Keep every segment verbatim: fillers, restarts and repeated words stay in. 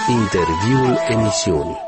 Interviul emisiunii.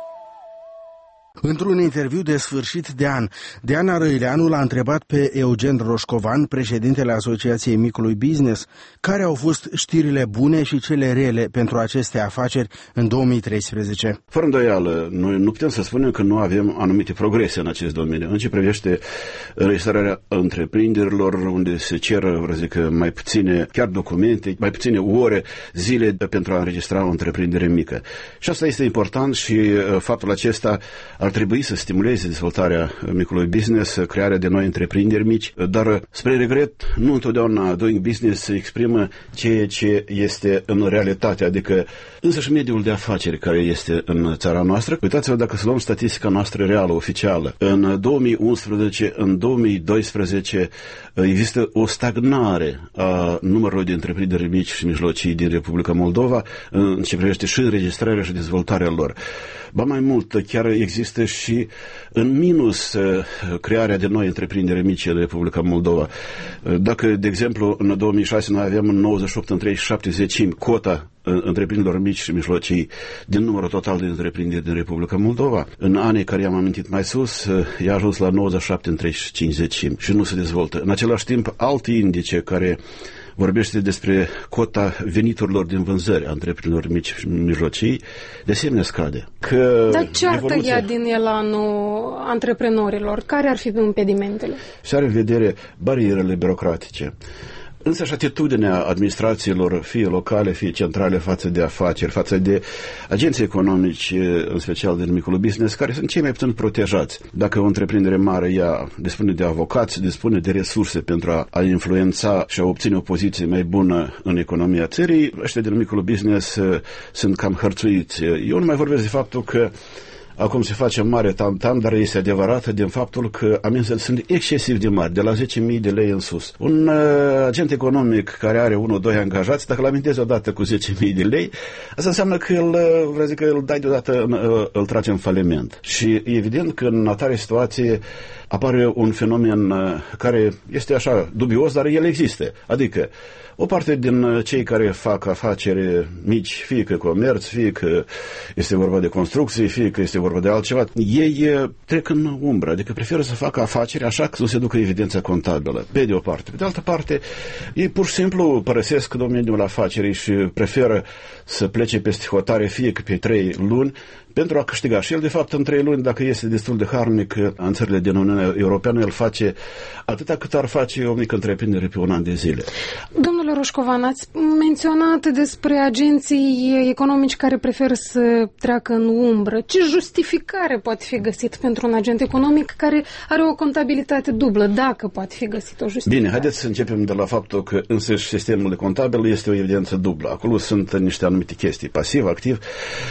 Într-un interviu de sfârșit de an, Diana Răileanu l-a întrebat pe Eugen Roșcovan, președintele Asociației Micului Business, care au fost știrile bune și cele rele pentru aceste afaceri în două mii treisprezece. Fără îndoială, noi nu putem să spunem că nu avem anumite progrese în acest domeniu. În ce privește înregistrarea întreprinderilor, unde se cer, vreau zic, mai puține, chiar documente, mai puține ore, zile pentru a înregistra o întreprindere mică. Și asta este important și faptul acesta ar trebui să stimuleze dezvoltarea micului business, crearea de noi întreprinderi mici, dar, spre regret, nu întotdeauna doing business se exprimă ceea ce este în realitate, adică însăși mediul de afaceri care este în țara noastră. Uitați-vă, dacă să luăm statistica noastră reală, oficială, în două mii unsprezece, în două mii doisprezece există o stagnare a numărului de întreprinderi mici și mijlocii din Republica Moldova în ce privește și înregistrarea și dezvoltarea lor. Ba mai mult, chiar există și în minus crearea de noi întreprinderi mici în Republica Moldova. Dacă, de exemplu, în două mii șase noi aveam nouăzeci și opt între șapte zecimi cota întreprinderilor mici și mijlocii din numărul total de întreprinderi din Republica Moldova, în anii care i-am amintit mai sus, i-a ajuns la nouăzeci și șapte între cinci zecimi și nu se dezvoltă. În același timp, alt indice care vorbește despre cota veniturilor din vânzări a întreprinderilor mici și mijlocii, de asemenea scade. Că Dar ce ar evoluția... tăia din elanul antreprenorilor? Care ar fi impedimentele? Și are în vedere barierele birocratice. Însă și atitudinea administrațiilor, fie locale, fie centrale, față de afaceri, față de agenții economici, în special din micul business, care sunt cei mai puțin protejați. Dacă o întreprindere mare ea dispune de avocați, dispune de resurse pentru a, a influența și a obține o poziție mai bună în economia țării, ăștia din micul business sunt cam hărțuiți. Eu nu mai vorbesc de faptul că acum se face mare tam-tam, dar este adevărat din faptul că amenziile sunt excesiv de mari, de la zece mii de lei în sus. Un uh, agent economic care are unu doi angajați, dacă îl amintezi odată cu zece mii de lei, asta înseamnă că îl, vreau zic, că îl dai deodată, uh, îl trage în faliment. Și evident că în atare situație apare un fenomen uh, care este așa dubios, dar el există. Adică o parte din cei care fac afaceri mici, fie că comerț, fie că este vorba de construcții, fie că este vorba de altceva, ei trec în umbră, adică preferă să facă afaceri așa că nu se ducă evidența contabilă, pe de o parte. Pe de altă parte, ei pur și simplu părăsesc domeniul afacerii și preferă să plece peste hotare, fie că pe trei luni, pentru a câștiga. Și el, de fapt, în trei luni, dacă este destul de harnic în țările din Uniunea Europeană, el face atâta cât ar face o mică întreprindere pe un an de zile. Domnule Roșcovan, ați menționat despre agenții economici care preferă să treacă în umbră. Ce justificare poate fi găsit pentru un agent economic care are o contabilitate dublă, dacă poate fi găsit o justificare? Bine, haideți să începem de la faptul că însăși sistemul de contabil este o evidență dublă. Acolo sunt niște anumite chestii, pasiv, activ,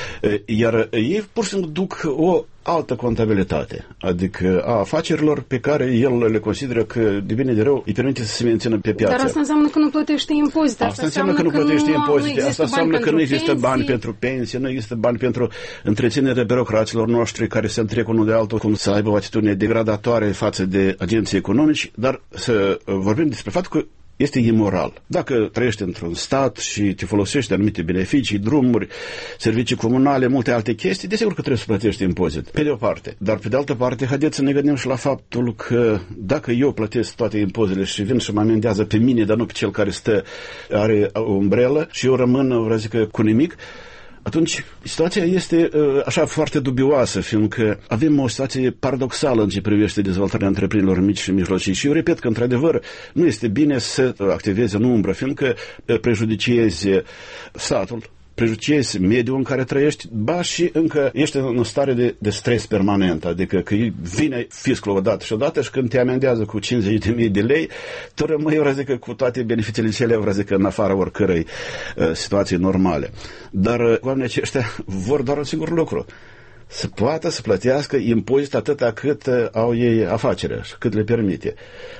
iar ei pur și simplu duc o altă contabilitate, adică a afacerilor pe care el le consideră că de bine de rău îi permite să se mențină pe piață. Dar asta înseamnă că nu plătește impozite. Asta, asta înseamnă că nu plătește impozite, asta înseamnă că nu există bani pentru pensie, nu există bani pentru întreținerea birocraților noștri care se întrec unul de altul, cum să aibă o atitudine degradatoare față de agenții economici, dar să vorbim despre faptul că este imoral. Dacă trăiești într-un stat și te folosești de anumite beneficii, drumuri, servicii comunale, multe alte chestii, desigur că trebuie să plătești impozit. Pe de o parte. Dar pe de altă parte, haideți să ne gândim și la faptul că dacă eu plătesc toate impozitele și vin și mă amendează pe mine, dar nu pe cel care stă, are o umbrelă și eu rămân, vreau zic, cu nimic, atunci situația este uh, așa foarte dubioasă, fiindcă avem o situație paradoxală în ce privește dezvoltarea întreprinderilor mici și mijlocii. Și eu repet că, într-adevăr, nu este bine să activezi în umbră, fiindcă uh, prejudiciezi statul, prejudiciezi mediul în care trăiești, ba și încă ești în stare de, de stres permanent, adică că vine fiscul odată și odată și când te amendează cu cincizeci de mii de lei, tu rămâi, vreau zic, cu toate beneficiile cele, vreau zic, în afara oricărei uh, situații normale. Dar uh, oamenii aceștia vor doar un singur lucru: să poată să plătească impozit atâta cât uh, au ei afacerea și cât le permite.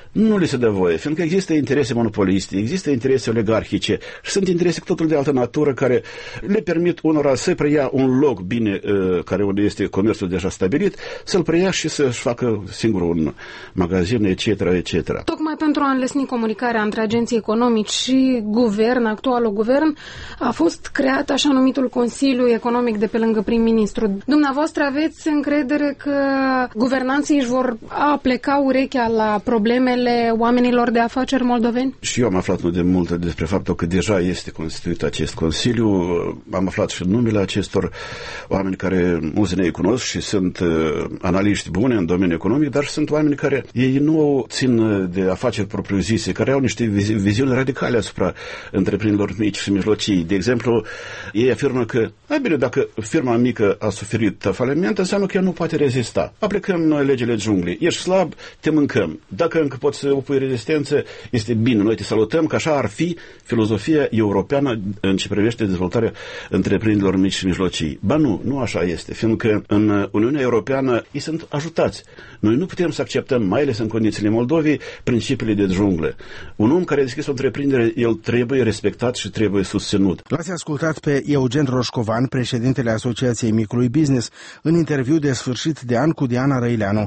nu le se dă voie, fiindcă există interese monopoliste, există interese oligarhice și sunt interese cu totul de altă natură care le permit unora să preia un loc bine, care unde este comerțul deja stabilit, să-l preia și să-și facă singur un magazin, et cetera, et cetera. Tocmai pentru a înlesni comunicarea între agenții economici și guvern, actualul guvern, a fost creat așa numitul Consiliu Economic de pe lângă prim-ministru. Dumneavoastră aveți încredere că guvernanții își vor apleca urechea la problemele oamenilor de afaceri moldoveni? Și eu am aflat nu de mult despre faptul că deja este constituit acest Consiliu. Am aflat și numele acestor oameni care mulți ne cunosc și sunt uh, analiști buni în domeniul economic, dar sunt oameni care ei nu țin de afaceri propriu-zise, care au niște vizi- viziuni radicale asupra întreprinderilor mici și mijlocii. De exemplu, ei afirmă că, ai bine, dacă firma mică a suferit faliment, înseamnă că ea nu poate rezista. Aplicăm noi legile djunglei. Ești slab, te mâncăm. Dacă încă poți să opui rezistență, este bine. Noi te salutăm, că așa ar fi filozofia europeană în ce privește dezvoltarea întreprinderilor mici și mijlocii. Ba nu, nu așa este, fiindcă în Uniunea Europeană ei sunt ajutați. Noi nu putem să acceptăm, mai ales în condițiile Moldovei, principiile de junglă. Un om care a deschis o întreprindere, el trebuie respectat și trebuie susținut. L-ați ascultat pe Eugen Roșcovan, președintele Asociației Micului Business, în interviu de sfârșit de an cu Diana Răileanu.